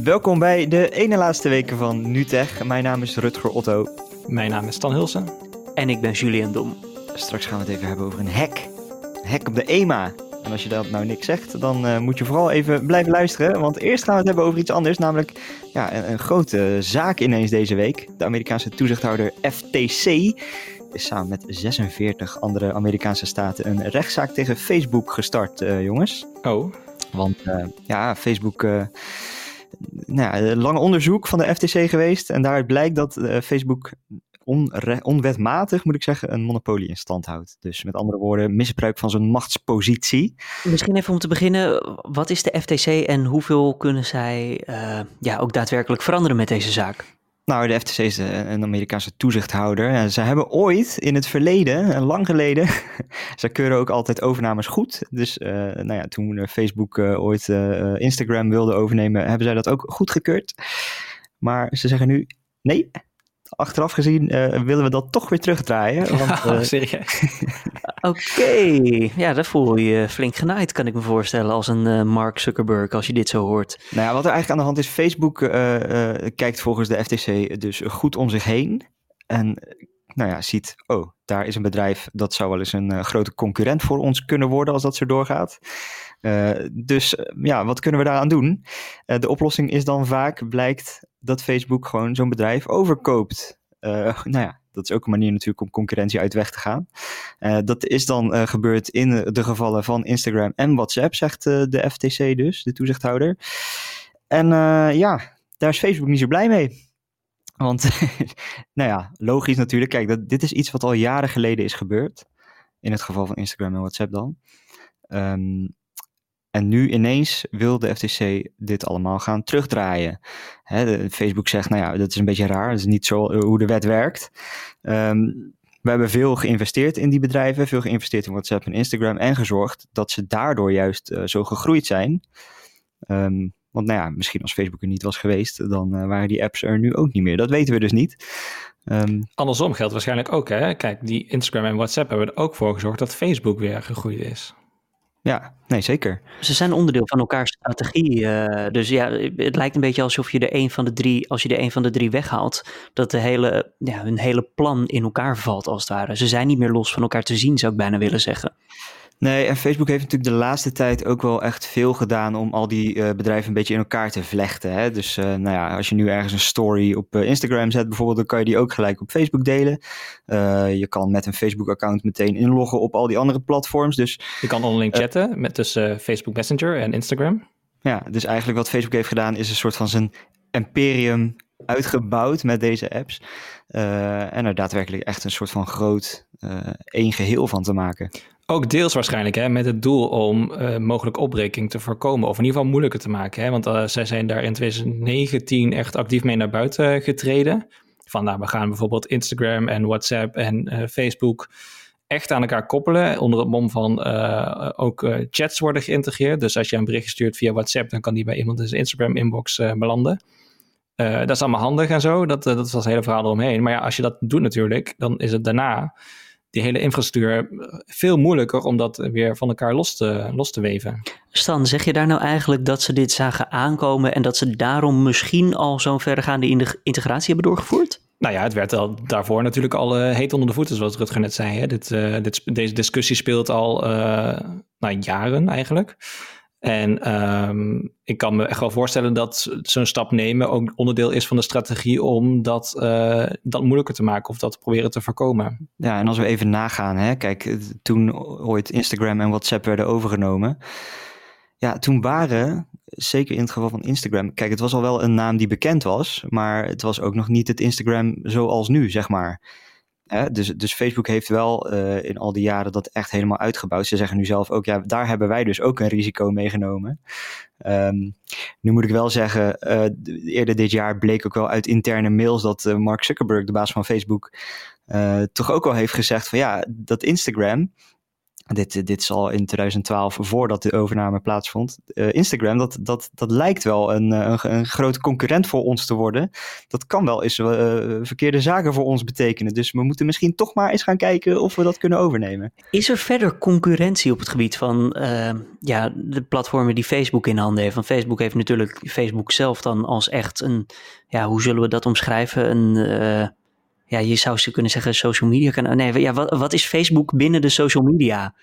Welkom bij de ene laatste weken van NuTech. Mijn naam is Rutger Otto. Mijn naam is Stan Hulsen. En ik ben Julian Dom. Straks gaan we het even hebben over een hack. Een hack op de EMA. En als je dat nou niks zegt, dan moet je vooral even blijven luisteren. Want eerst gaan we het hebben over iets anders. Namelijk een grote zaak ineens deze week. De Amerikaanse toezichthouder FTC is samen met 46 andere Amerikaanse staten een rechtszaak tegen Facebook gestart, jongens. Oh. Want Facebook... lang onderzoek van de FTC geweest. En daaruit blijkt dat Facebook onwetmatig, moet ik zeggen, een monopolie in stand houdt. Dus met andere woorden, misbruik van zijn machtspositie. Misschien even om te beginnen, wat is de FTC en hoeveel kunnen zij ook daadwerkelijk veranderen met deze zaak? Nou, de FTC is een Amerikaanse toezichthouder. En ze hebben ooit in het verleden, lang geleden, ze keuren ook altijd overnames goed. Dus toen Facebook ooit Instagram wilde overnemen, hebben zij dat ook goedgekeurd. Maar ze zeggen nu, nee, achteraf gezien willen we dat toch weer terugdraaien. Want, serieus? Oké, ja, daar voel je je flink genaaid, kan ik me voorstellen, als een Mark Zuckerberg, als je dit zo hoort. Nou ja, wat er eigenlijk aan de hand is, Facebook kijkt volgens de FTC dus goed om zich heen. En ziet, daar is een bedrijf, dat zou wel eens een grote concurrent voor ons kunnen worden als dat zo doorgaat. Wat kunnen we daaraan doen? De oplossing is dan vaak, blijkt dat Facebook gewoon zo'n bedrijf overkoopt. Dat is ook een manier natuurlijk om concurrentie uit weg te gaan. Dat is dan gebeurd in de gevallen van Instagram en WhatsApp, zegt de FTC dus, de toezichthouder. En daar is Facebook niet zo blij mee. Want, logisch natuurlijk. Kijk, dit is iets wat al jaren geleden is gebeurd. In het geval van Instagram en WhatsApp dan. En nu ineens wil de FTC dit allemaal gaan terugdraaien. Facebook zegt, dat is een beetje raar. Dat is niet zo hoe de wet werkt. We hebben veel geïnvesteerd in die bedrijven. Veel geïnvesteerd in WhatsApp en Instagram. En gezorgd dat ze daardoor juist zo gegroeid zijn. Want misschien als Facebook er niet was geweest, dan waren die apps er nu ook niet meer. Dat weten we dus niet. Andersom geldt waarschijnlijk ook, hè? Kijk, die Instagram en WhatsApp hebben er ook voor gezorgd dat Facebook weer gegroeid is. Ja, nee, zeker. Ze zijn onderdeel van elkaars strategie. Dus ja, het lijkt een beetje alsof je er een van de drie weghaalt, dat hun hele plan in elkaar valt als het ware. Ze zijn niet meer los van elkaar te zien, zou ik bijna willen zeggen. Nee, en Facebook heeft natuurlijk de laatste tijd ook wel echt veel gedaan om al die bedrijven een beetje in elkaar te vlechten. Hè? Dus als je nu ergens een story op Instagram zet bijvoorbeeld, dan kan je die ook gelijk op Facebook delen. Je kan met een Facebook-account meteen inloggen op al die andere platforms. Dus, je kan onderling chatten tussen Facebook Messenger en Instagram. Ja, dus eigenlijk wat Facebook heeft gedaan is een soort van zijn imperium uitgebouwd met deze apps. En er daadwerkelijk echt een soort van groot één geheel van te maken. Ook deels waarschijnlijk, hè, met het doel om mogelijk opbreking te voorkomen. Of in ieder geval moeilijker te maken. Hè, want zij zijn daar in 2019 echt actief mee naar buiten getreden. We gaan bijvoorbeeld Instagram en WhatsApp en Facebook echt aan elkaar koppelen. Onder het mom van ook chats worden geïntegreerd. Dus als je een bericht stuurt via WhatsApp, dan kan die bij iemand in zijn Instagram inbox belanden. Dat is allemaal handig en zo. Dat was het hele verhaal eromheen. Maar ja, als je dat doet natuurlijk, dan is het daarna die hele infrastructuur veel moeilijker om dat weer van elkaar los te weven. Stan, zeg je daar nou eigenlijk dat ze dit zagen aankomen en dat ze daarom misschien al zo'n verregaande integratie hebben doorgevoerd? Nou ja, het werd al daarvoor natuurlijk al heet onder de voeten, zoals Rutger net zei. Hè. Deze discussie speelt al jaren eigenlijk. En ik kan me echt wel voorstellen dat zo'n stap nemen ook onderdeel is van de strategie om dat moeilijker te maken of dat te proberen te voorkomen. Ja, en als we even nagaan, hè, kijk, toen ooit Instagram en WhatsApp werden overgenomen, ja, toen waren, zeker in het geval van Instagram, kijk, het was al wel een naam die bekend was, maar het was ook nog niet het Instagram zoals nu, zeg maar. Dus Facebook heeft wel in al die jaren dat echt helemaal uitgebouwd. Ze zeggen nu zelf ook, ja, daar hebben wij dus ook een risico meegenomen. Nu moet ik wel zeggen, eerder dit jaar bleek ook wel uit interne mails dat Mark Zuckerberg, de baas van Facebook, toch ook wel heeft gezegd van ja, dat Instagram, dit is al in 2012, voordat de overname plaatsvond. Instagram, dat lijkt wel een grote concurrent voor ons te worden. Dat kan wel eens verkeerde zaken voor ons betekenen. Dus we moeten misschien toch maar eens gaan kijken of we dat kunnen overnemen. Is er verder concurrentie op het gebied van de platformen die Facebook in handen heeft? Want Facebook heeft natuurlijk Facebook zelf dan als echt een, hoe zullen we dat omschrijven? Je zou ze kunnen zeggen social media kanaal. Nee, wat is Facebook binnen de social media?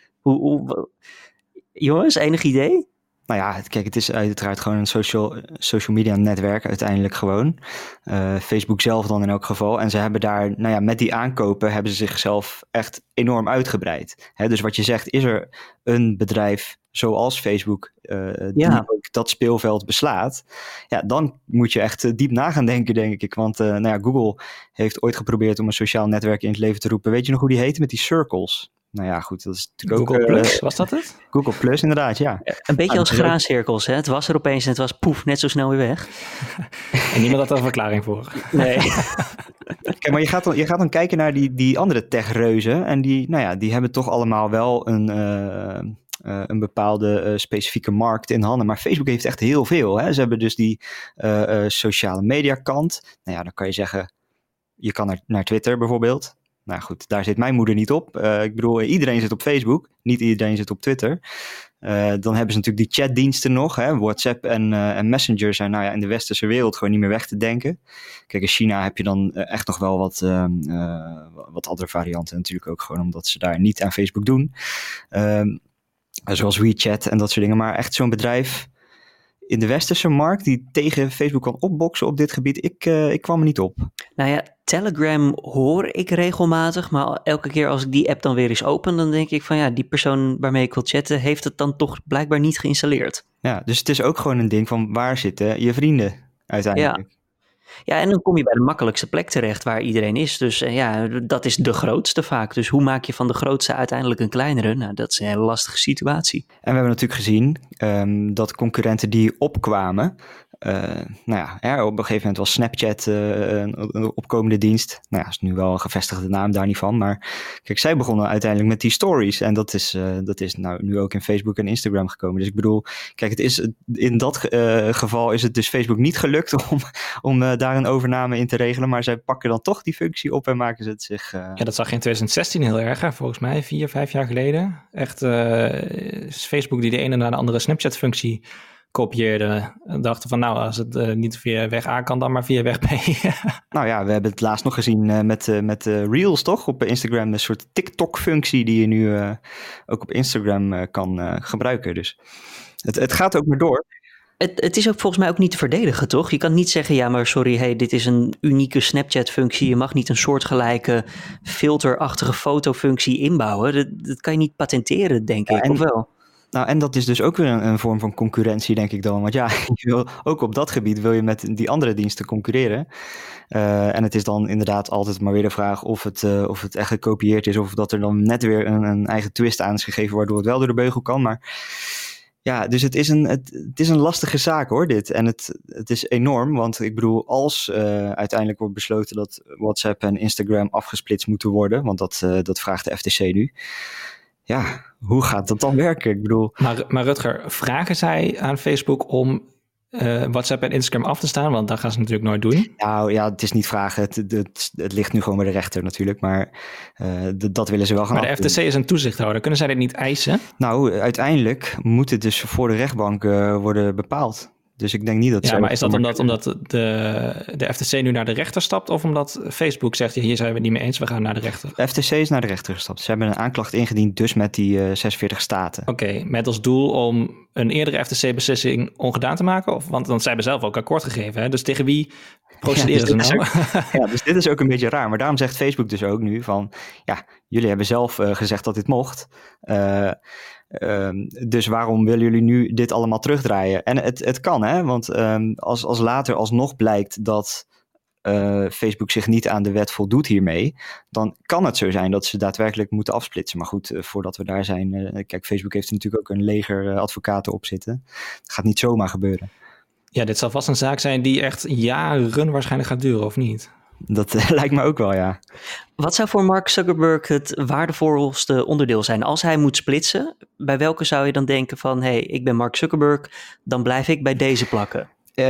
Jongens, enig idee? Nou ja, kijk, het is uiteraard gewoon een social media netwerk uiteindelijk gewoon. Facebook zelf dan in elk geval. En ze hebben daar, met die aankopen hebben ze zichzelf echt enorm uitgebreid. Dus wat je zegt, is er een bedrijf zoals Facebook die ook dat speelveld beslaat, dan moet je echt diep na gaan denken, denk ik. Want Google heeft ooit geprobeerd om een sociaal netwerk in het leven te roepen. Weet je nog hoe die heette met die circles? Nou ja, goed, dat is natuurlijk Google ook... Plus, was dat het? Google Plus, inderdaad, ja. Een beetje als graancirkels, hè? Het was er opeens en het was poef, net zo snel weer weg. En niemand had er een verklaring voor. Nee. Kijk, maar je gaat dan kijken naar die andere techreuzen en die hebben toch allemaal wel een bepaalde specifieke markt in handen. Maar Facebook heeft echt heel veel. Hè? Ze hebben dus die sociale media kant. Dan kan je zeggen, je kan naar Twitter bijvoorbeeld. Nou goed, daar zit mijn moeder niet op. Ik bedoel, iedereen zit op Facebook. Niet iedereen zit op Twitter. Dan hebben ze natuurlijk die chatdiensten nog. Hè? WhatsApp en Messenger zijn in de westerse wereld gewoon niet meer weg te denken. Kijk, in China heb je dan echt nog wel wat andere varianten natuurlijk ook gewoon, omdat ze daar niet aan Facebook doen. Zoals WeChat en dat soort dingen. Maar echt zo'n bedrijf in de westerse markt die tegen Facebook kan opboksen op dit gebied, ik kwam er niet op. Nou ja, Telegram hoor ik regelmatig, maar elke keer als ik die app dan weer eens open, dan denk ik van die persoon waarmee ik wil chatten, heeft het dan toch blijkbaar niet geïnstalleerd. Ja, dus het is ook gewoon een ding van waar zitten je vrienden uiteindelijk. Ja, en dan kom je bij de makkelijkste plek terecht waar iedereen is. Dus dat is de grootste vaak. Dus hoe maak je van de grootste uiteindelijk een kleinere? Nou, dat is een hele lastige situatie. En we hebben natuurlijk gezien dat concurrenten die opkwamen, op een gegeven moment was Snapchat een opkomende dienst. Nou ja, is nu wel een gevestigde naam, daar niet van. Maar kijk, zij begonnen uiteindelijk met die stories. En dat is nu ook in Facebook en Instagram gekomen. Dus ik bedoel, kijk, in dat geval is het dus Facebook niet gelukt om daar een overname in te regelen. Maar zij pakken dan toch die functie op en maken ze het zich... Ja, dat zag je in 2016 heel erg, hè? Volgens mij 4-5 jaar geleden. Echt Facebook die de ene naar de andere Snapchat-functie kopieerde. Dachten van als het niet via weg A kan, dan maar via weg B. Nou ja, we hebben het laatst nog gezien met Reels, toch? Op Instagram, een soort TikTok-functie die je nu ook op Instagram kan gebruiken. Dus het gaat ook maar door. Het is ook volgens mij ook niet te verdedigen, toch? Je kan niet zeggen, maar sorry, dit is een unieke Snapchat-functie. Je mag niet een soortgelijke filterachtige fotofunctie inbouwen. Dat kan je niet patenteren, denk ik, of wel? Nou, en dat is dus ook weer een vorm van concurrentie, denk ik dan. Want ook op dat gebied wil je met die andere diensten concurreren. En het is dan inderdaad altijd maar weer de vraag of het echt gekopieerd is, of dat er dan net weer een eigen twist aan is gegeven, waardoor het wel door de beugel kan. Maar ja, dus het is een lastige zaak hoor, dit. En het is enorm, want ik bedoel, als uiteindelijk wordt besloten dat WhatsApp en Instagram afgesplitst moeten worden, want dat vraagt de FTC nu. Ja, hoe gaat dat dan werken? Ik bedoel... Maar Rutger, vragen zij aan Facebook om WhatsApp en Instagram af te staan? Want dat gaan ze natuurlijk nooit doen. Nou ja, het is niet vragen. Het ligt nu gewoon bij de rechter natuurlijk. Maar dat willen ze wel gaan Maar de FTC is een toezichthouder. Kunnen zij dit niet eisen? Nou, uiteindelijk moet het dus voor de rechtbank worden bepaald. Dus ik denk niet dat... Ja, maar is dat omdat de FTC nu naar de rechter stapt? Of omdat Facebook zegt, hier zijn we het niet mee eens, we gaan naar de rechter? De FTC is naar de rechter gestapt. Ze hebben een aanklacht ingediend, dus met die 46 staten. Oké, met als doel om een eerdere FTC-beslissing ongedaan te maken? Want zij hebben zelf ook akkoord gegeven, hè? Dus tegen wie procederen ze nou? Dus dit is ook een beetje raar. Maar daarom zegt Facebook dus ook nu van... Ja, jullie hebben zelf gezegd dat dit mocht. Dus waarom willen jullie nu dit allemaal terugdraaien? En het kan, hè? Want als later alsnog blijkt dat Facebook zich niet aan de wet voldoet hiermee, dan kan het zo zijn dat ze daadwerkelijk moeten afsplitsen. Maar goed, voordat we daar zijn... kijk, Facebook heeft er natuurlijk ook een leger advocaten op zitten. Dat gaat niet zomaar gebeuren. Ja, dit zal vast een zaak zijn die echt jaren waarschijnlijk gaat duren, of niet? dat lijkt me ook wel, ja. Wat zou voor Mark Zuckerberg het waardevolste onderdeel zijn? Als hij moet splitsen, bij welke zou je dan denken van... hey, ik ben Mark Zuckerberg, dan blijf ik bij deze plakken?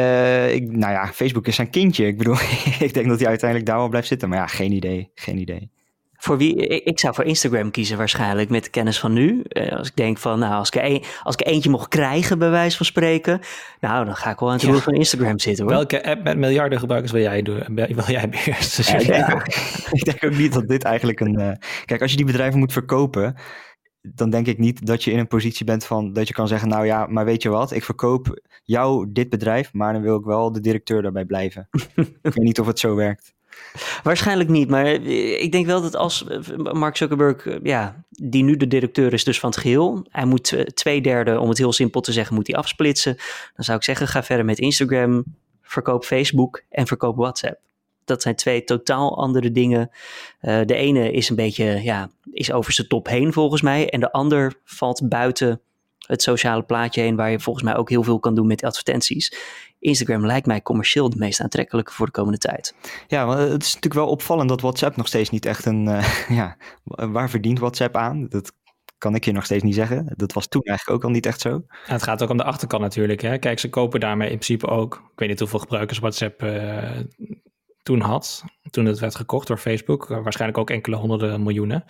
Facebook is zijn kindje. Ik bedoel, ik denk dat hij uiteindelijk daar wel blijft zitten. Maar ja, geen idee. Voor wie? Ik zou voor Instagram kiezen waarschijnlijk met de kennis van nu. Als ik denk van, als ik eentje mocht krijgen bij wijze van spreken... nou, dan ga ik wel aan het roer van Instagram zitten, hoor. Welke app met miljarden gebruikers wil jij beheersen? Ik denk ook niet dat dit eigenlijk Kijk, als je die bedrijven moet verkopen... dan denk ik niet dat je in een positie bent van... dat je kan zeggen, nou ja, maar weet je wat? Ik verkoop jou dit bedrijf... maar dan wil ik wel de directeur daarbij blijven. Ik weet niet of het zo werkt. Waarschijnlijk niet, maar ik denk wel dat als Mark Zuckerberg, die nu de directeur is dus van het geheel, hij moet 2/3, om het heel simpel te zeggen, moet hij afsplitsen. Dan zou ik zeggen, ga verder met Instagram, verkoop Facebook en verkoop WhatsApp. Dat zijn 2 totaal andere dingen. De ene is een beetje, is over zijn top heen volgens mij. En de ander valt buiten het sociale plaatje heen, waar je volgens mij ook heel veel kan doen met advertenties. Instagram lijkt mij commercieel de meest aantrekkelijke voor de komende tijd. Ja, want het is natuurlijk wel opvallend dat WhatsApp nog steeds niet echt waar verdient WhatsApp aan? Dat kan ik je nog steeds niet zeggen. Dat was toen eigenlijk ook al niet echt zo. Ja, het gaat ook om de achterkant natuurlijk. Hè? Kijk, ze kopen daarmee in principe ook... Ik weet niet hoeveel gebruikers WhatsApp toen had. Toen het werd gekocht door Facebook. Waarschijnlijk ook enkele honderden miljoenen.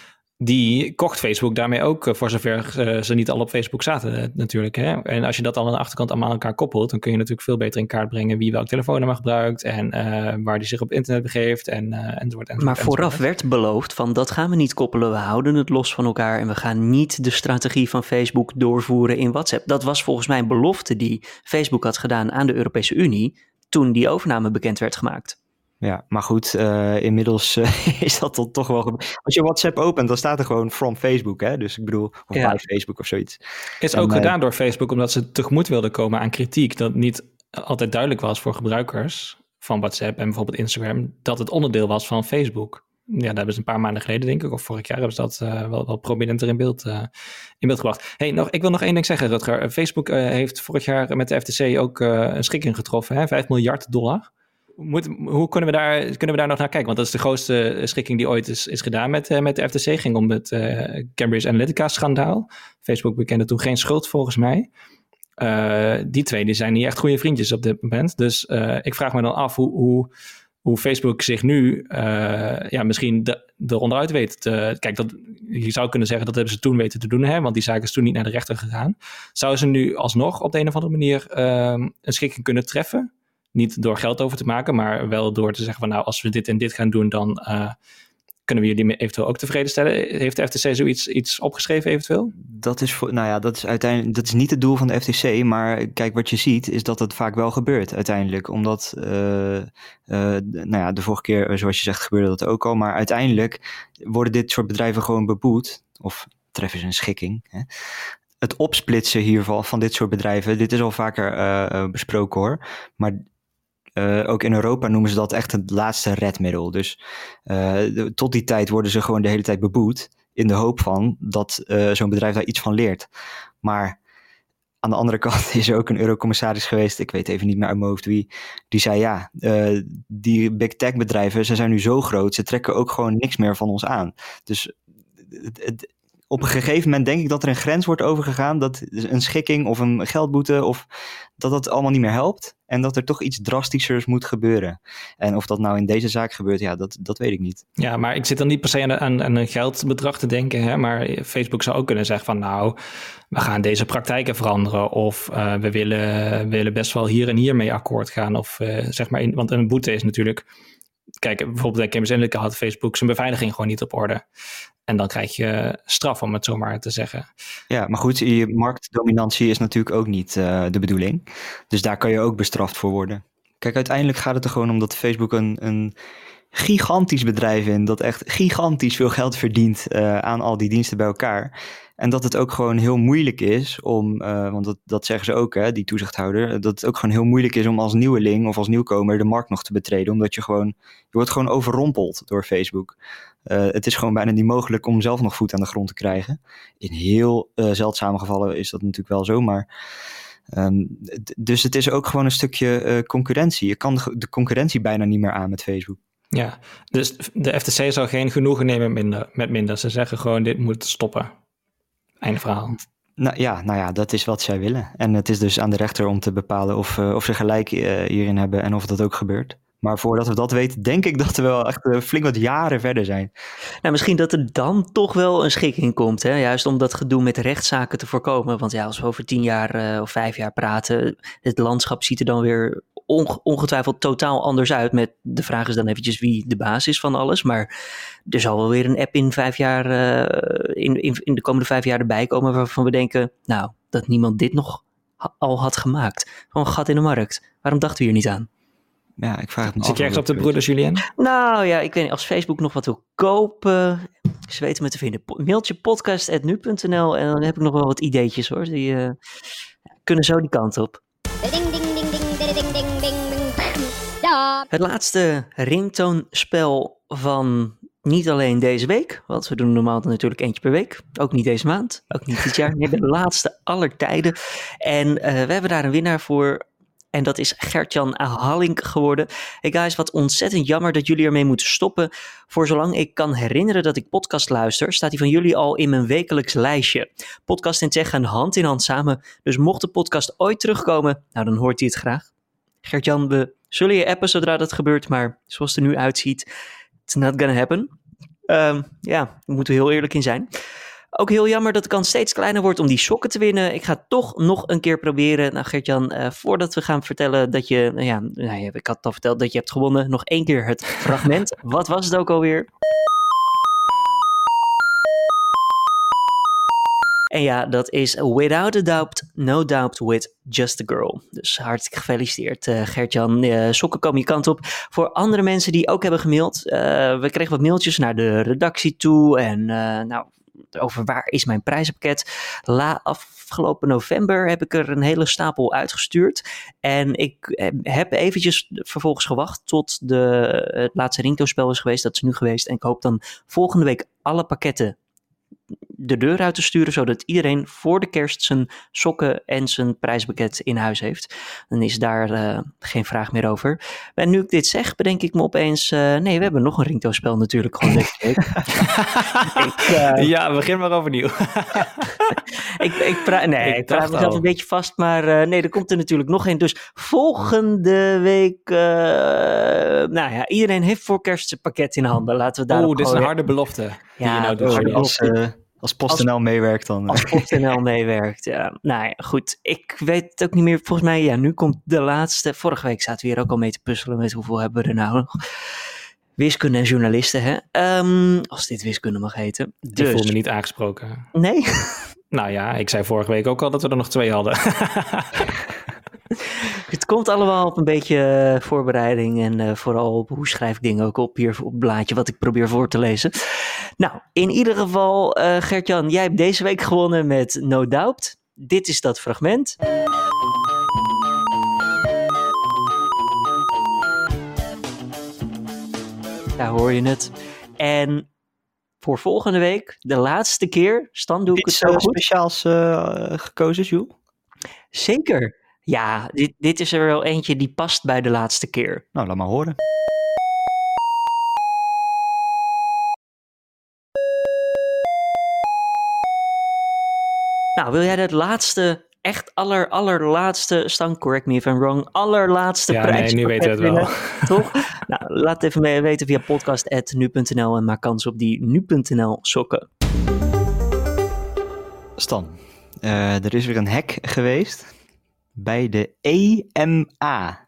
Die kocht Facebook daarmee ook, voor zover ze niet al op Facebook zaten natuurlijk. Hè? En als je dat al aan de achterkant allemaal aan elkaar koppelt, dan kun je natuurlijk veel beter in kaart brengen wie welk telefoonnummer gebruikt en waar die zich op internet begeeft enzovoort. Maar vooraf werd beloofd van dat gaan we niet koppelen, we houden het los van elkaar en we gaan niet de strategie van Facebook doorvoeren in WhatsApp. Dat was volgens mij een belofte die Facebook had gedaan aan de Europese Unie toen die overname bekend werd gemaakt. Ja, maar goed, inmiddels is dat toch wel... Als je WhatsApp opent, dan staat er gewoon from Facebook, hè? Dus ik bedoel, of bij Facebook of zoiets. Is ook gedaan door Facebook, omdat ze tegemoet wilden komen aan kritiek, dat niet altijd duidelijk was voor gebruikers van WhatsApp en bijvoorbeeld Instagram, dat het onderdeel was van Facebook. Ja, daar hebben ze een paar maanden geleden, denk ik, of vorig jaar hebben ze dat wel prominenter in beeld gebracht. Hey, ik wil nog één ding zeggen, Rutger. Facebook heeft vorig jaar met de FTC ook een schikking getroffen, hè? $5 miljard. Hoe kunnen we daar nog naar kijken? Want dat is de grootste schikking die ooit is gedaan met de FTC. Ging om het Cambridge Analytica-schandaal. Facebook bekende toen geen schuld, volgens mij. Die twee die zijn niet echt goede vriendjes op dit moment. Dus ik vraag me dan af hoe Facebook zich nu misschien eronder uit weet. Kijk, je zou kunnen zeggen dat hebben ze toen weten te doen, hè? Want die zaak is toen niet naar de rechter gegaan. Zouden ze nu alsnog op de een of andere manier een schikking kunnen treffen? Niet door geld over te maken, maar wel door te zeggen van nou, als we dit en dit gaan doen, dan kunnen we jullie eventueel ook tevreden stellen. Heeft de FTC zoiets opgeschreven eventueel? Dat is uiteindelijk, dat is niet het doel van de FTC, maar kijk, wat je ziet is dat het vaak wel gebeurt uiteindelijk. Omdat, de vorige keer, zoals je zegt, gebeurde dat ook al, maar uiteindelijk worden dit soort bedrijven gewoon beboet, of treffen ze een schikking, hè? Het opsplitsen hiervan van dit soort bedrijven, dit is al vaker besproken hoor, maar ook in Europa noemen ze dat echt het laatste redmiddel. Dus tot die tijd worden ze gewoon de hele tijd beboet in de hoop van dat zo'n bedrijf daar iets van leert. Maar aan de andere kant is er ook een eurocommissaris geweest, ik weet even niet meer uit mijn hoofd wie, die zei die big tech bedrijven, ze zijn nu zo groot, ze trekken ook gewoon niks meer van ons aan. Dus op een gegeven moment denk ik dat er een grens wordt overgegaan, dat een schikking of een geldboete of dat allemaal niet meer helpt en dat er toch iets drastischers moet gebeuren. En of dat nou in deze zaak gebeurt, dat weet ik niet. Ja, maar ik zit dan niet per se aan een geldbedrag te denken, hè? Maar Facebook zou ook kunnen zeggen van nou, we gaan deze praktijken veranderen of we willen best wel hier en hier mee akkoord gaan of want een boete is natuurlijk, kijk, bijvoorbeeld bij Cambridge Analytica had Facebook zijn beveiliging gewoon niet op orde. En dan krijg je straf, om het zo maar te zeggen. Ja, maar goed, je marktdominantie is natuurlijk ook niet de bedoeling. Dus daar kan je ook bestraft voor worden. Kijk, uiteindelijk gaat het er gewoon om dat Facebook een gigantisch bedrijf is, dat echt gigantisch veel geld verdient aan al die diensten bij elkaar. En dat het ook gewoon heel moeilijk is om, want dat zeggen ze ook, hè, die toezichthouder, dat het ook gewoon heel moeilijk is om als nieuweling of als nieuwkomer de markt nog te betreden, omdat je wordt gewoon overrompeld door Facebook. Het is gewoon bijna niet mogelijk om zelf nog voet aan de grond te krijgen. In heel zeldzame gevallen is dat natuurlijk wel zo, maar dus het is ook gewoon een stukje concurrentie. Je kan de concurrentie bijna niet meer aan met Facebook. Ja, dus de FTC zou geen genoegen nemen met minder. Ze zeggen gewoon, dit moet stoppen. Einde verhaal. Nou ja, dat is wat zij willen. En het is dus aan de rechter om te bepalen of ze gelijk hierin hebben en of dat ook gebeurt. Maar voordat we dat weten, denk ik dat we wel echt flink wat jaren verder zijn. Nou, misschien dat er dan toch wel een schikking komt. Hè? Juist om dat gedoe met rechtszaken te voorkomen. Want ja, als we over 10 jaar of 5 jaar praten, het landschap ziet er dan weer ongetwijfeld totaal anders uit. De vraag is dan eventjes wie de baas is van alles. Maar er zal wel weer een app in 5 jaar, in de komende 5 jaar erbij komen waarvan we denken, nou, dat niemand dit nog al had gemaakt. Gewoon een gat in de markt. Waarom dachten we hier niet aan? Ja, ik vraag het me af. Zit je echt op de broeders, Julien? Nou ja, ik weet niet, als Facebook nog wat wil kopen, ze weten me te vinden. Mailtje podcast@nu.nl en dan heb ik nog wel wat ideetjes hoor. Die kunnen zo die kant op. Ding ding ding ding ding ding ding ding. Ja. Het laatste ringtoonspel van niet alleen deze week, want we doen normaal natuurlijk eentje per week. Ook niet deze maand, ook niet dit jaar. Nee, de laatste aller tijden. En we hebben daar een winnaar voor. En dat is Gert-Jan Hallink geworden. Hey guys, wat ontzettend jammer dat jullie ermee moeten stoppen. Voor zolang ik kan herinneren dat ik podcast luister, staat die van jullie al in mijn wekelijks lijstje. Podcast en tech gaan hand in hand samen. Dus mocht de podcast ooit terugkomen, nou dan hoort hij het graag. Gert-Jan, we zullen je appen zodra dat gebeurt, maar zoals het er nu uitziet, it's not gonna happen. Ja, daar moeten we heel eerlijk in zijn. Ook heel jammer dat de kans steeds kleiner wordt om die sokken te winnen. Ik ga toch nog een keer proberen. Nou Gert-Jan, voordat we gaan vertellen dat je, ik had al verteld dat je hebt gewonnen. Nog 1 keer het fragment. Wat was het ook alweer? En ja, dat is Without a Doubt, No Doubt with Just a Girl. Dus hartstikke gefeliciteerd Gert-Jan. Sokken komen je kant op. Voor andere mensen die ook hebben gemaild. We kregen wat mailtjes naar de redactie toe. En over waar is mijn prijzenpakket. Afgelopen november heb ik er een hele stapel uitgestuurd. En ik heb eventjes vervolgens gewacht tot het laatste ringtoonspel is geweest. Dat is nu geweest. En ik hoop dan volgende week alle pakketten de deur uit te sturen, zodat iedereen voor de kerst zijn sokken en zijn prijspakket in huis heeft. Dan is daar geen vraag meer over. En nu ik dit zeg, bedenk ik me opeens, nee, we hebben nog een ringtoonspel natuurlijk gewoon deze week. Ja, begin maar overnieuw. ik praat mezelf een beetje vast, maar nee, er komt er natuurlijk nog een. Dus volgende week, iedereen heeft voor kerst zijn pakket in handen. Laten we daarop dit is een harde belofte die je nou doet. Als PostNL meewerkt dan. Als PostNL meewerkt, ja. Nou ja, goed. Ik weet het ook niet meer. Volgens mij, nu komt de laatste. Vorige week zaten we hier ook al mee te puzzelen met hoeveel hebben we er nou nog. Wiskunde en journalisten, hè. Als dit wiskunde mag heten. Dus. Ik voel me niet aangesproken. Nee? Nou ja, ik zei vorige week ook al dat we er nog 2 hadden. Het komt allemaal op een beetje voorbereiding en vooral op hoe schrijf ik dingen ook op hier op het blaadje wat ik probeer voor te lezen. Nou, in ieder geval Gert-Jan, jij hebt deze week gewonnen met No Doubt. Dit is dat fragment. Daar hoor je het. En voor volgende week, de laatste keer, Stan, doe ik het zo goed? Speciaals gekozen, Jules? Zeker. Ja, dit is er wel eentje die past bij de laatste keer. Nou, laat maar horen. Nou, wil jij dat laatste, echt allerlaatste, Stan, correct me if I'm wrong, allerlaatste prijs? Nee, nu weten we het wel. Toch? Nou, laat het even weten via podcast@nu.nl en maak kans op die nu.nl sokken. Stan, er is weer een hack geweest bij de EMA.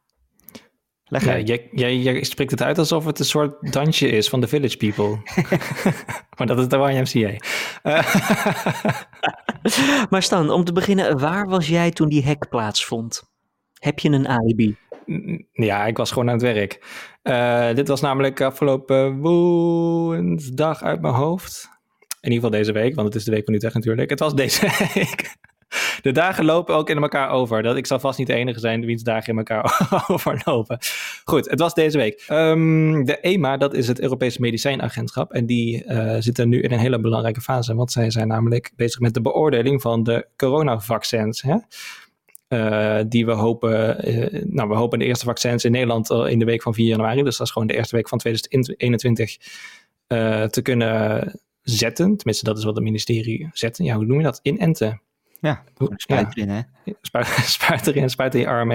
Jij spreekt het uit alsof het een soort dansje is van The Village People. Maar dat is de YMCA. Maar Stan, om te beginnen, waar was jij toen die hack plaatsvond? Heb je een alibi? Ja, ik was gewoon aan het werk. Dit was namelijk afgelopen woensdag uit mijn hoofd. In ieder geval deze week, want het is de week van Utrecht natuurlijk. Het was deze week. De dagen lopen ook in elkaar over. Ik zal vast niet de enige zijn wiens dagen in elkaar overlopen. Goed, het was deze week. De EMA, dat is het Europese Medicijnagentschap. En die zitten nu in een hele belangrijke fase. Want zij zijn namelijk bezig met de beoordeling van de coronavaccins. Hè? Die we hopen, we hopen de eerste vaccins in Nederland in de week van 4 januari. Dus dat is gewoon de eerste week van 2021 te kunnen zetten. Tenminste, dat is wat het ministerie zetten. Ja, hoe noem je dat? Inenten. Ja, spuit erin, hè? Spuit erin, spuit in je arm.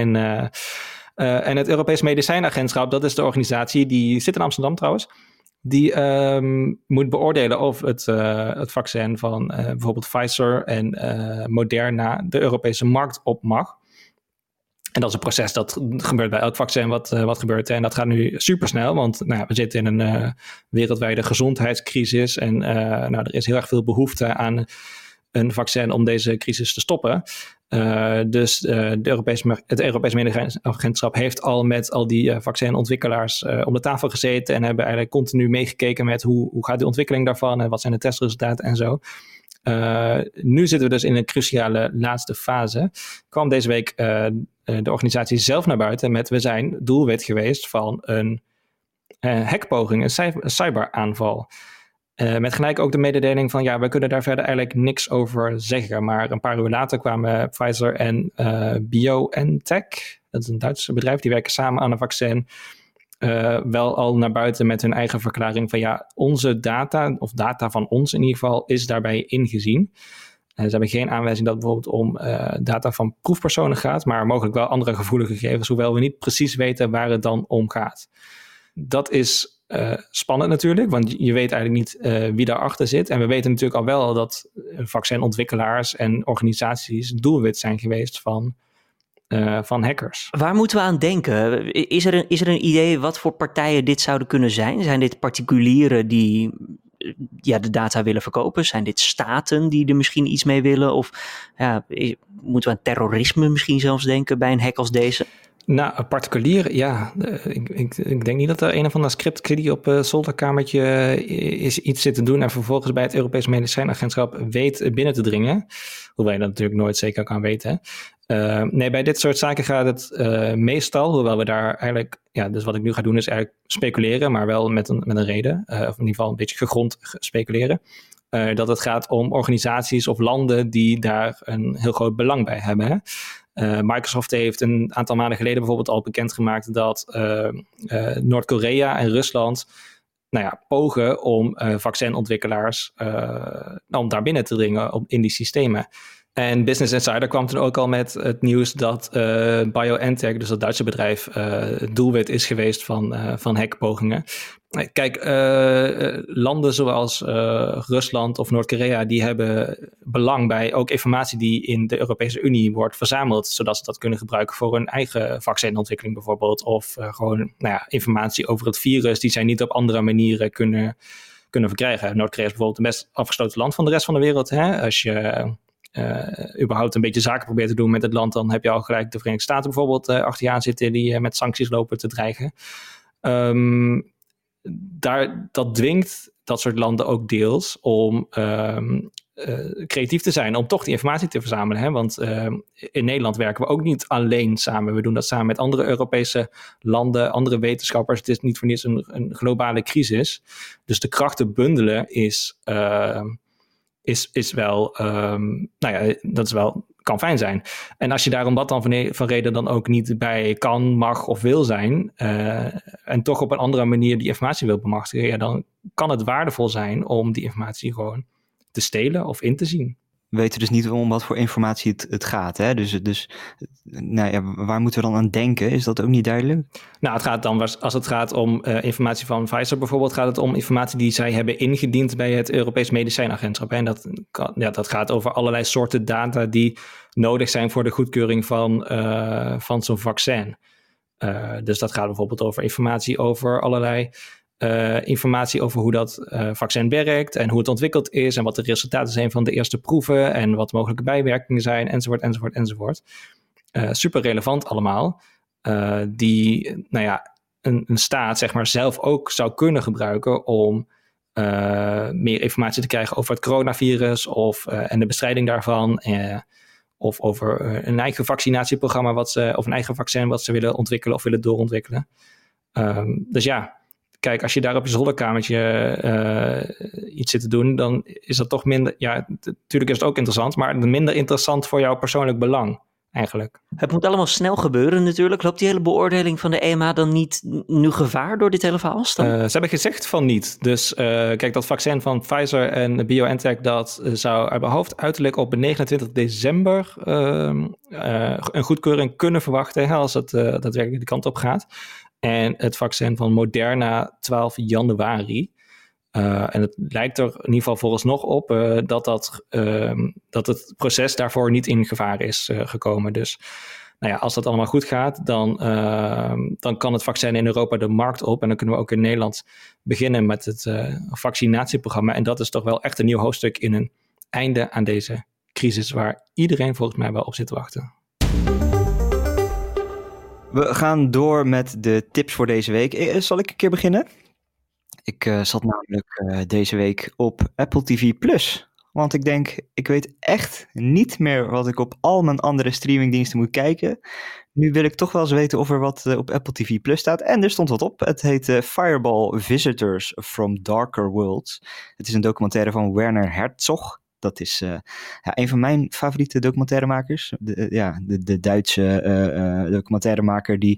En het Europees Medicijnagentschap, dat is de organisatie, die zit in Amsterdam trouwens. Die moet beoordelen of het vaccin van bijvoorbeeld Pfizer en Moderna de Europese markt op mag. En dat is een proces dat gebeurt bij elk vaccin wat gebeurt. En dat gaat nu supersnel, want we zitten in een wereldwijde gezondheidscrisis. En er is heel erg veel behoefte aan een vaccin om deze crisis te stoppen. Dus het Europees Medicijnagentschap heeft al met al die vaccinontwikkelaars om de tafel gezeten en hebben eigenlijk continu meegekeken met hoe gaat de ontwikkeling daarvan en wat zijn de testresultaten en zo. Nu zitten we dus in een cruciale laatste fase. Kwam deze week de organisatie zelf naar buiten met we zijn doelwit geweest van een hackpoging, een cyberaanval. Met gelijk ook de mededeling van we kunnen daar verder eigenlijk niks over zeggen. Maar een paar uur later kwamen Pfizer en BioNTech, dat is een Duits bedrijf, die werken samen aan een vaccin, wel al naar buiten met hun eigen verklaring van onze data, of data van ons in ieder geval, is daarbij ingezien. Ze hebben geen aanwijzing dat het bijvoorbeeld om data van proefpersonen gaat, maar mogelijk wel andere gevoelige gegevens, hoewel we niet precies weten waar het dan om gaat. Dat is spannend natuurlijk, want je weet eigenlijk niet wie daarachter zit. En we weten natuurlijk al wel dat vaccinontwikkelaars en organisaties doelwit zijn geweest van hackers. Waar moeten we aan denken? Is er een idee wat voor partijen dit zouden kunnen zijn? Zijn dit particulieren die de data willen verkopen? Zijn dit staten die er misschien iets mee willen? Of moeten we aan terrorisme misschien zelfs denken bij een hack als deze? Nou, een particulier, ik denk niet dat er een of andere scriptkiddy op zolderkamertje iets zit te doen en vervolgens bij het Europees Medicijnagentschap weet binnen te dringen. Hoewel je dat natuurlijk nooit zeker kan weten. Nee, bij dit soort zaken gaat het meestal, hoewel we daar eigenlijk, dus wat ik nu ga doen is eigenlijk speculeren, maar wel met een reden, of in ieder geval een beetje gegrond speculeren. Dat het gaat om organisaties of landen die daar een heel groot belang bij hebben, hè? Microsoft heeft een aantal maanden geleden bijvoorbeeld al bekendgemaakt dat Noord-Korea en Rusland pogen om vaccinontwikkelaars om daar binnen te dringen in die systemen. En Business Insider kwam toen ook al met het nieuws dat BioNTech, dus dat Duitse bedrijf, doelwit is geweest van hackpogingen. Kijk, landen zoals Rusland of Noord-Korea, die hebben belang bij ook informatie die in de Europese Unie wordt verzameld, zodat ze dat kunnen gebruiken voor hun eigen vaccinontwikkeling bijvoorbeeld. Of gewoon informatie over het virus die zij niet op andere manieren kunnen verkrijgen. Noord-Korea is bijvoorbeeld het best afgesloten land van de rest van de wereld. Hè? Als je überhaupt een beetje zaken probeert te doen met het land, dan heb je al gelijk de Verenigde Staten bijvoorbeeld achter je aan zitten die met sancties lopen te dreigen. Dat dwingt dat soort landen ook deels om creatief te zijn, om toch die informatie te verzamelen. Hè? Want in Nederland werken we ook niet alleen samen. We doen dat samen met andere Europese landen, andere wetenschappers. Het is niet voor niets een globale crisis. Dus de krachten bundelen is wel, dat is wel, kan fijn zijn. En als je daar om wat dan van reden dan ook niet bij kan, mag of wil zijn, en toch op een andere manier die informatie wil bemachtigen, dan kan het waardevol zijn om die informatie gewoon te stelen of in te zien. We weten dus niet om wat voor informatie het gaat. Hè? Dus waar moeten we dan aan denken? Is dat ook niet duidelijk? Nou, het gaat dan, als het gaat om informatie van Pfizer bijvoorbeeld, gaat het om informatie die zij hebben ingediend bij het Europees Medicijnagentschap. En dat gaat over allerlei soorten data die nodig zijn voor de goedkeuring van zo'n vaccin. Dus dat gaat bijvoorbeeld over informatie over allerlei informatie over hoe dat vaccin werkt en hoe het ontwikkeld is en wat de resultaten zijn van de eerste proeven en wat mogelijke bijwerkingen zijn, enzovoort. Super relevant allemaal. Die een staat zeg maar zelf ook zou kunnen gebruiken om meer informatie te krijgen over het coronavirus en de bestrijding daarvan. Of over een eigen vaccinatieprogramma of een eigen vaccin wat ze willen ontwikkelen of willen doorontwikkelen. Dus ja, kijk, als je daar op je zolderkamertje iets zit te doen, dan is dat toch minder. Ja, natuurlijk is het ook interessant, maar minder interessant voor jouw persoonlijk belang. eigenlijk. Het moet allemaal snel gebeuren natuurlijk. Loopt die hele beoordeling van de EMA dan niet nu gevaar door dit hele verhaal? Ze hebben gezegd van niet. Dus kijk, dat vaccin van Pfizer en BioNTech, dat zou uit mijn hoofd uiterlijk op 29 december een goedkeuring kunnen verwachten, als het daadwerkelijk de kant op gaat. En het vaccin van Moderna 12 januari. En het lijkt er in ieder geval vooralsnog op dat het proces daarvoor niet in gevaar is gekomen. Dus nou ja, als dat allemaal goed gaat, dan kan het vaccin in Europa de markt op. En dan kunnen we ook in Nederland beginnen met het vaccinatieprogramma. En dat is toch wel echt een nieuw hoofdstuk in een einde aan deze crisis, waar iedereen volgens mij wel op zit te wachten. We gaan door met de tips voor deze week. Zal ik een keer beginnen? Ik zat namelijk deze week op Apple TV+. Want ik denk, ik weet echt niet meer wat ik op al mijn andere streamingdiensten moet kijken. Nu wil ik toch wel eens weten of er wat op Apple TV Plus staat. En er stond wat op. Het heet Fireball Visitors from Darker Worlds. Het is een documentaire van Werner Herzog. Dat is een van mijn favoriete documentairemakers. De Duitse documentairemaker die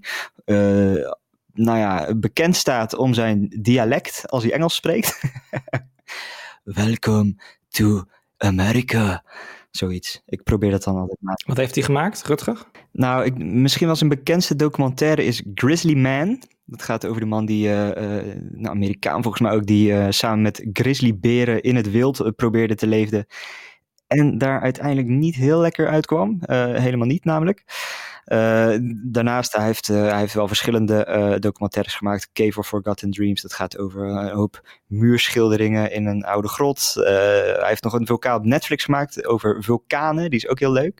bekend staat om zijn dialect als hij Engels spreekt. Welcome to America. Zoiets. Ik probeer dat dan altijd maar. Wat heeft hij gemaakt, Rutger? Nou, misschien wel zijn bekendste documentaire is Grizzly Man. Dat gaat over de man die, Amerikaan volgens mij ook, die samen met grizzlyberen in het wild probeerde te leven. En daar uiteindelijk niet heel lekker uitkwam. Helemaal niet namelijk. Daarnaast, hij heeft wel verschillende documentaires gemaakt. Cave of Forgotten Dreams, dat gaat over een hoop muurschilderingen in een oude grot. Hij heeft nog een vulkaan op Netflix gemaakt over vulkanen, die is ook heel leuk.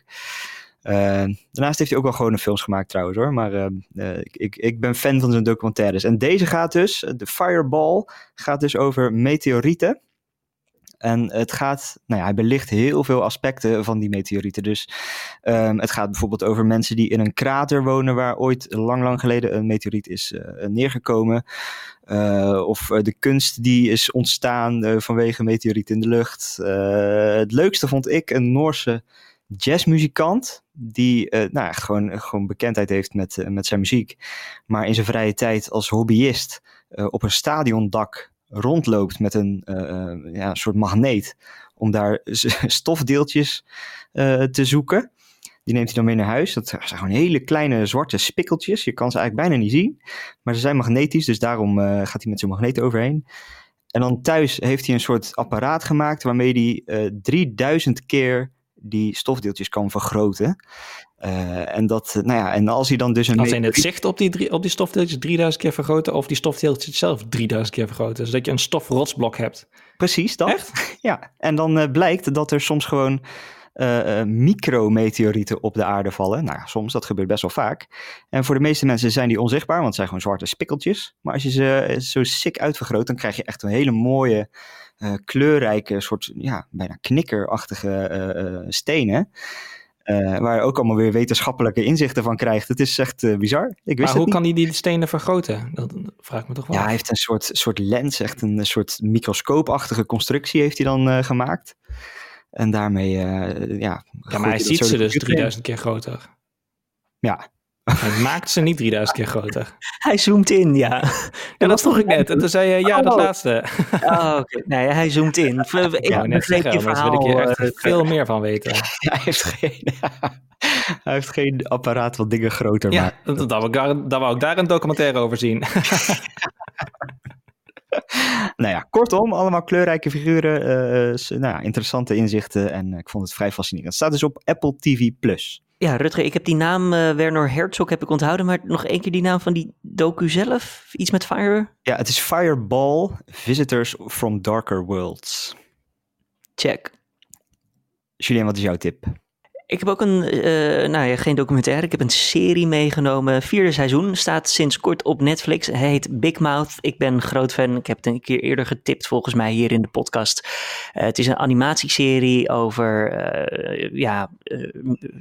Daarnaast heeft hij ook wel gewoon een films gemaakt trouwens hoor. Maar ik ben fan van zijn documentaires. En deze gaat dus, de Fireball, gaat dus over meteorieten. En het gaat, hij belicht heel veel aspecten van die meteorieten. Dus het gaat bijvoorbeeld over mensen die in een krater wonen waar ooit lang geleden een meteoriet is neergekomen. Of de kunst die is ontstaan vanwege een meteoriet in de lucht. Het leukste vond ik een Noorse jazzmuzikant die echt gewoon bekendheid heeft met zijn muziek. Maar in zijn vrije tijd als hobbyist op een stadiondak rondloopt met een soort magneet om daar stofdeeltjes te zoeken. Die neemt hij dan mee naar huis. Dat zijn gewoon hele kleine zwarte spikkeltjes. Je kan ze eigenlijk bijna niet zien. Maar ze zijn magnetisch, dus daarom gaat hij met zo'n magneet overheen. En dan thuis heeft hij een soort apparaat gemaakt waarmee hij 3000 keer die stofdeeltjes kan vergroten. En als hij dan dus als in het zicht op die stofdeeltjes 3000 keer vergroten, of die stofdeeltjes zelf 3000 keer vergroten, zodat je een stofrotsblok hebt. Precies, dat. Echt? Ja, en dan blijkt dat er soms gewoon micrometeorieten op de aarde vallen. Nou, soms, dat gebeurt best wel vaak. En voor de meeste mensen zijn die onzichtbaar, want het zijn gewoon zwarte spikkeltjes. Maar als je ze zo sick uitvergroot, dan krijg je echt een hele mooie, kleurrijke, soort, bijna knikkerachtige stenen. Waar je ook allemaal weer wetenschappelijke inzichten van krijgt. Het is echt bizar. Maar hoe kan hij die stenen vergroten? Dat vraag ik me toch wel. Ja, hij heeft een soort lens, echt een soort microscoopachtige constructie heeft hij dan gemaakt. En daarmee, maar hij ziet ze dus 3000 keer groter. Ja. Hij maakt ze niet 3000 keer groter. Hij zoomt in, ja. Dat vroeg ik net. En toen zei je, dat laatste. Oké. Nee, hij zoomt in. Ik net zeggen, je verhaal. Wil ik hier echt veel meer van weten. Hij heeft geen apparaat wat dingen groter maakt. Dan wou ik daar een documentaire over zien. Kortom, allemaal kleurrijke figuren, interessante inzichten en ik vond het vrij fascinerend. Het staat dus op Apple TV+. Ja, Rutger, ik heb die naam Werner Herzog heb ik onthouden, maar nog één keer die naam van die docu zelf? Iets met fire? Ja, het is Fireball, Visitors from Darker Worlds. Check. Julien, wat is jouw tip? Ik heb ook geen documentaire. Ik heb een serie meegenomen. 4e seizoen. Staat sinds kort op Netflix. Hij heet Big Mouth. Ik ben een groot fan. Ik heb het een keer eerder getipt volgens mij hier in de podcast. Het is een animatieserie over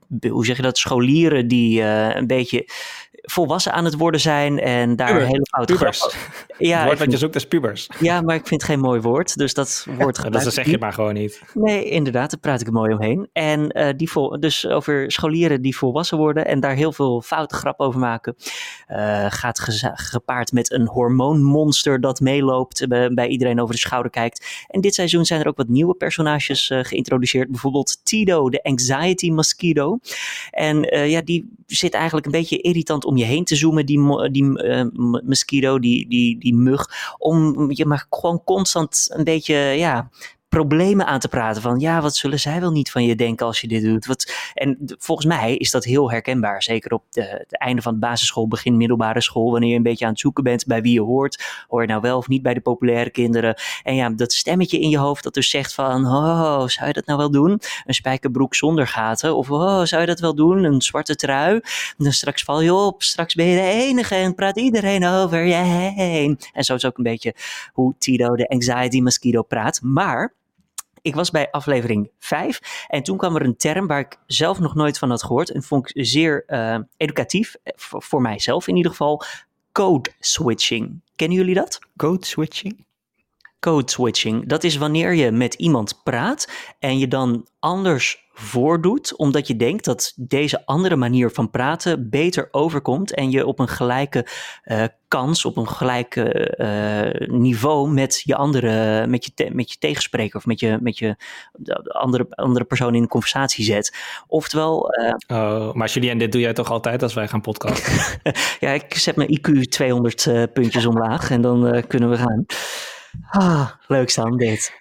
hoe zeg je dat, scholieren die een beetje volwassen aan het worden zijn en daar hele foute pubers. Ja, het woord wat je zoekt is pubers. Ja, maar ik vind het geen mooi woord, dus dat woord gebruik Dus zeg je maar gewoon niet. Nee, inderdaad, daar praat ik er mooi omheen. En dus over scholieren die volwassen worden en daar heel veel foute grap over maken, gaat gepaard met een hormoonmonster dat meeloopt, bij iedereen over de schouder kijkt. En dit seizoen zijn er ook wat nieuwe personages geïntroduceerd, bijvoorbeeld Tito, de anxiety mosquito. En die zit eigenlijk een beetje irritant om je heen te zoomen, die mosquito, die mug, om je maar gewoon constant een beetje, problemen aan te praten van, wat zullen zij wel niet van je denken als je dit doet? En volgens mij is dat heel herkenbaar, zeker op het einde van de basisschool, begin middelbare school, wanneer je een beetje aan het zoeken bent bij wie je hoort. Hoor je nou wel of niet bij de populaire kinderen? En dat stemmetje in je hoofd dat dus zegt van, zou je dat nou wel doen? Een spijkerbroek zonder gaten? Of, zou je dat wel doen? Een zwarte trui? En dan straks val je op, straks ben je de enige en praat iedereen over je heen. En zo is ook een beetje hoe Tito, de anxiety mosquito, praat. Maar ik was bij aflevering 5 en toen kwam er een term waar ik zelf nog nooit van had gehoord en vond ik zeer educatief, voor mijzelf in ieder geval, code switching. Kennen jullie dat? Code switching? Code switching, dat is wanneer je met iemand praat en je dan anders voordoet, omdat je denkt dat deze andere manier van praten beter overkomt en je op een gelijke kans, op een gelijke niveau met je met je tegenspreker of met je andere persoon in een conversatie zet. Oftewel... maar Julien, dit doe jij toch altijd als wij gaan podcasten? Ja, ik zet mijn IQ 200 puntjes omlaag en dan kunnen we gaan. Leuk staan dit.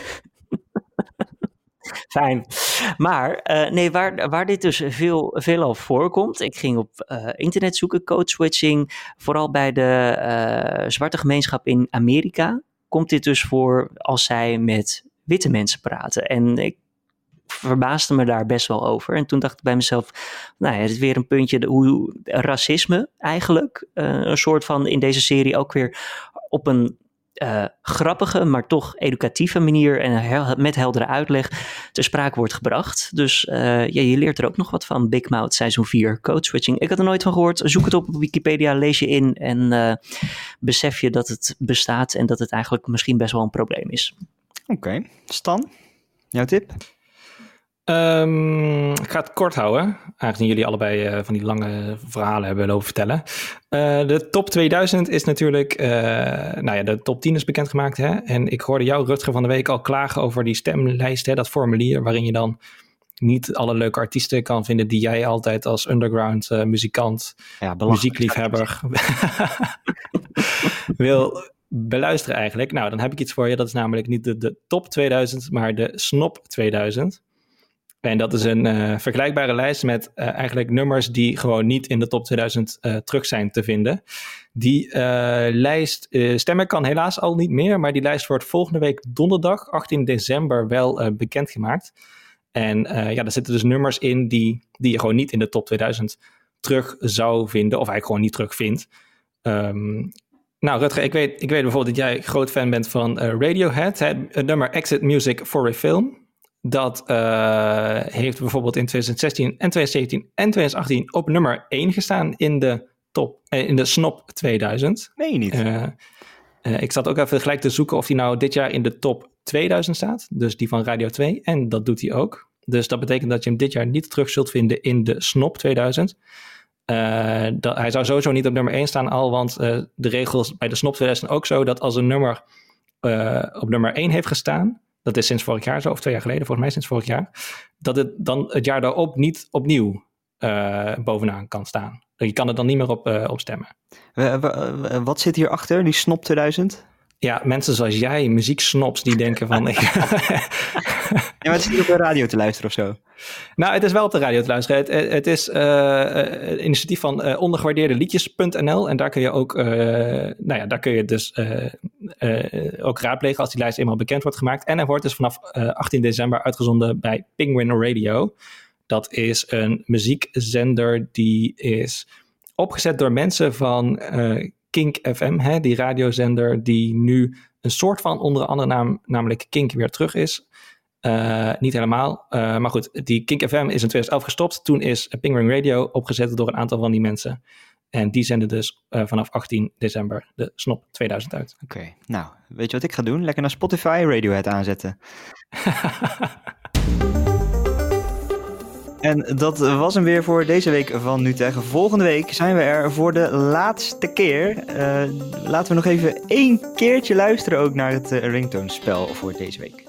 Fijn. Maar waar dit dus veelal voorkomt, ik ging op internet zoeken, code switching, vooral bij de zwarte gemeenschap in Amerika, komt dit dus voor als zij met witte mensen praten. En ik verbaasde me daar best wel over. En toen dacht ik bij mezelf, het is weer een puntje, hoe racisme eigenlijk, een soort van in deze serie ook weer op een grappige, maar toch educatieve manier en met heldere uitleg ter sprake wordt gebracht. Dus je leert er ook nog wat van. Big Mouth seizoen 4, code switching. Ik had er nooit van gehoord. Zoek het op Wikipedia, lees je in en besef je dat het bestaat en dat het eigenlijk misschien best wel een probleem is. Oké. Stan, jouw tip? Ik ga het kort houden, aangezien jullie allebei van die lange verhalen hebben lopen vertellen. De top 2000 is natuurlijk, de top 10 is bekendgemaakt. Hè? En ik hoorde jou, Rutger, van de week al klagen over die stemlijst, hè, dat formulier waarin je dan niet alle leuke artiesten kan vinden die jij altijd als underground muzikant, muziekliefhebber wil beluisteren eigenlijk. Nou, dan heb ik iets voor je. Dat is namelijk niet de top 2000, maar de Snop 2000. En dat is een vergelijkbare lijst met eigenlijk nummers die gewoon niet in de top 2000 terug zijn te vinden. Die lijst, stemmen kan helaas al niet meer, maar die lijst wordt volgende week donderdag, 18 december, wel bekendgemaakt. En daar zitten dus nummers in die je gewoon niet in de top 2000 terug zou vinden, of eigenlijk gewoon niet terugvindt. Rutger, ik weet bijvoorbeeld dat jij groot fan bent van Radiohead, het nummer Exit Music for a Film. Dat heeft bijvoorbeeld in 2016 en 2017 en 2018 op nummer 1 gestaan in de Snop 2000. Nee, niet. Ik zat ook even gelijk te zoeken of hij nou dit jaar in de top 2000 staat. Dus die van Radio 2. En dat doet hij ook. Dus dat betekent dat je hem dit jaar niet terug zult vinden in de Snop 2000. Hij zou sowieso niet op nummer 1 staan want de regels bij de Snop 2000 ook zo dat als een nummer op nummer 1 heeft gestaan, dat is sinds vorig jaar zo, of 2 jaar geleden, volgens mij sinds vorig jaar, dat het dan het jaar daarop niet opnieuw bovenaan kan staan. Je kan er dan niet meer op stemmen. Wat zit hierachter, die Snop 2000? Ja, mensen zoals jij, muzieksnops, die denken van... Ja, maar het is niet op de radio te luisteren of zo. Nou, het is wel op de radio te luisteren. Het is een initiatief van ondergewaardeerdeliedjes.nl en daar kun je ook, daar kun je dus ook raadplegen als die lijst eenmaal bekend wordt gemaakt. En hij wordt dus vanaf 18 december uitgezonden bij Penguin Radio. Dat is een muziekzender die is opgezet door mensen van Kink FM, die radiozender die nu een soort van onder een andere naam, namelijk Kink, weer terug is. Niet helemaal. Maar goed, die Kink FM is in 2011 gestopt. Toen is Pingering Radio opgezet door een aantal van die mensen. En die zenden dus vanaf 18 december de Snop 2000 uit. Oké, nou, weet je wat ik ga doen? Lekker naar Spotify Radiohead aanzetten. En dat was hem weer voor deze week van NuTech. Volgende week zijn we er voor de laatste keer. Laten we nog even 1 keertje luisteren ook naar het ringtone-spel voor deze week.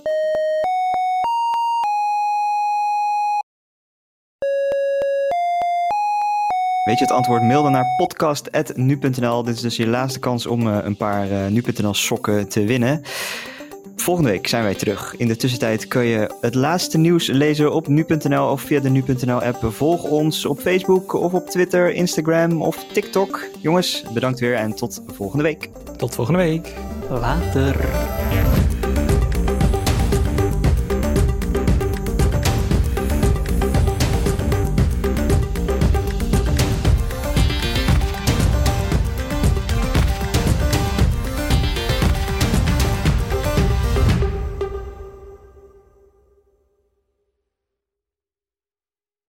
Weet je het antwoord? Mail dan naar podcast@nu.nl. Dit is dus je laatste kans om een paar nu.nl sokken te winnen. Volgende week zijn wij terug. In de tussentijd kun je het laatste nieuws lezen op nu.nl of via de nu.nl app. Volg ons op Facebook of op Twitter, Instagram of TikTok. Jongens, bedankt weer en tot volgende week. Tot volgende week. Later.